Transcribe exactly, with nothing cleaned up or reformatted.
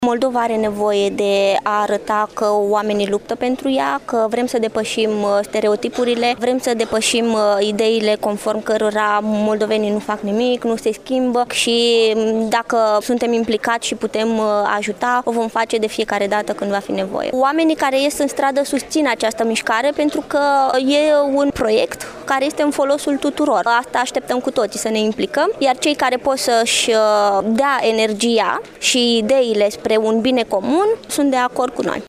Moldova are nevoie de a arăta că oamenii luptă pentru ea, că vrem să depășim stereotipurile, vrem să depășim ideile conform cărora moldovenii nu fac nimic, nu se schimbă și dacă suntem implicați și putem ajuta, o vom face de fiecare dată când va fi nevoie. Oamenii care ies în stradă susțin această mișcare pentru că e un proiect care este în folosul tuturor. Asta așteptăm cu toții, să ne implicăm, iar cei care pot să-și dea energia și ideile spre un bine comun sunt de acord cu noi.